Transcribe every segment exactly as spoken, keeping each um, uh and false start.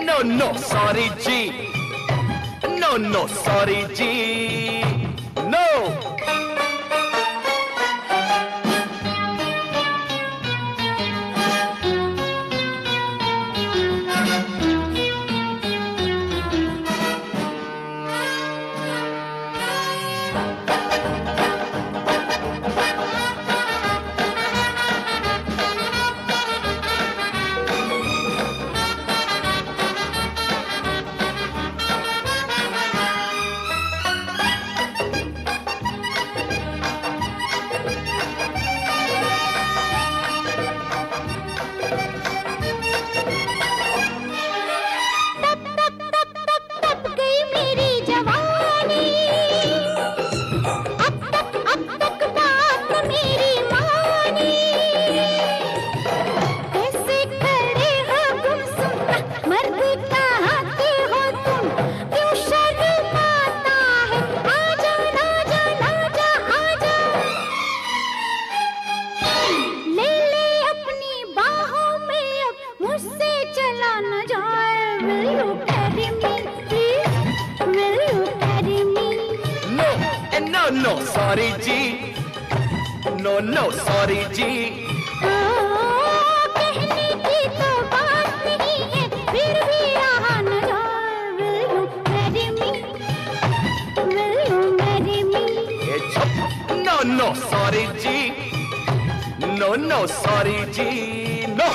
No, no, sorry जी. No, no, sorry जी. No. No, sorry जी. No, no, sorry जी. कहने की तो बात नहीं है, फिर भी यहाँ न जाए. Will you marry me? Will you marry me? ये चुप. No, no, sorry जी. No, no, sorry जी. No.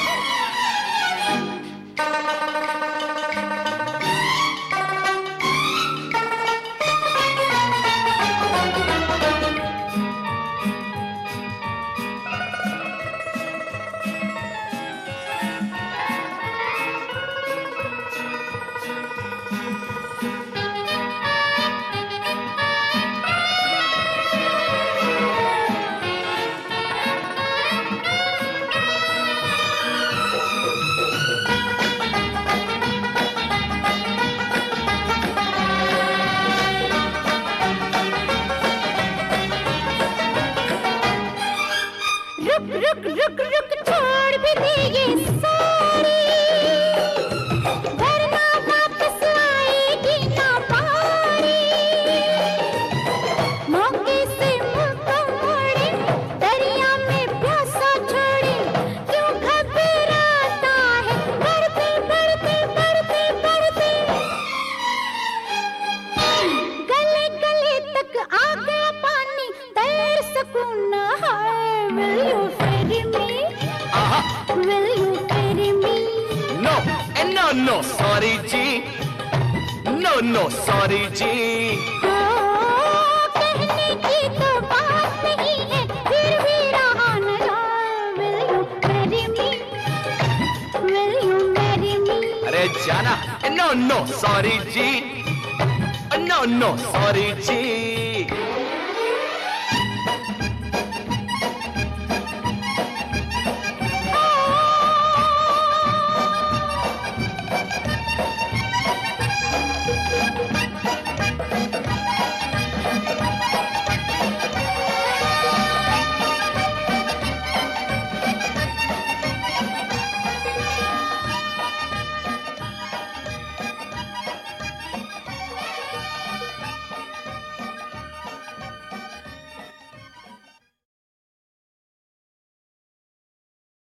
रुक रुक रुक छोड़ भी दे ये सारी, वरना वापस आएगी ना पारी. मौके से मुंह तो मोड़े, दरिया में प्यासा छोड़े, क्यों घबराता है. बढ़ते बढ़ते बढ़ते बढ़ते गले गले तक आ गया पानी, तैर सकूं ना है. Will you marry me? Uh-huh. Will you marry me? No, and no, no, sorry ji. No, no, sorry ji. Oh, कहने की तो बात नहीं है, फिर भी रहा न जाए. Will you marry me? Will you marry me? अरे जाना. No, no, sorry जी. No, no, sorry जी.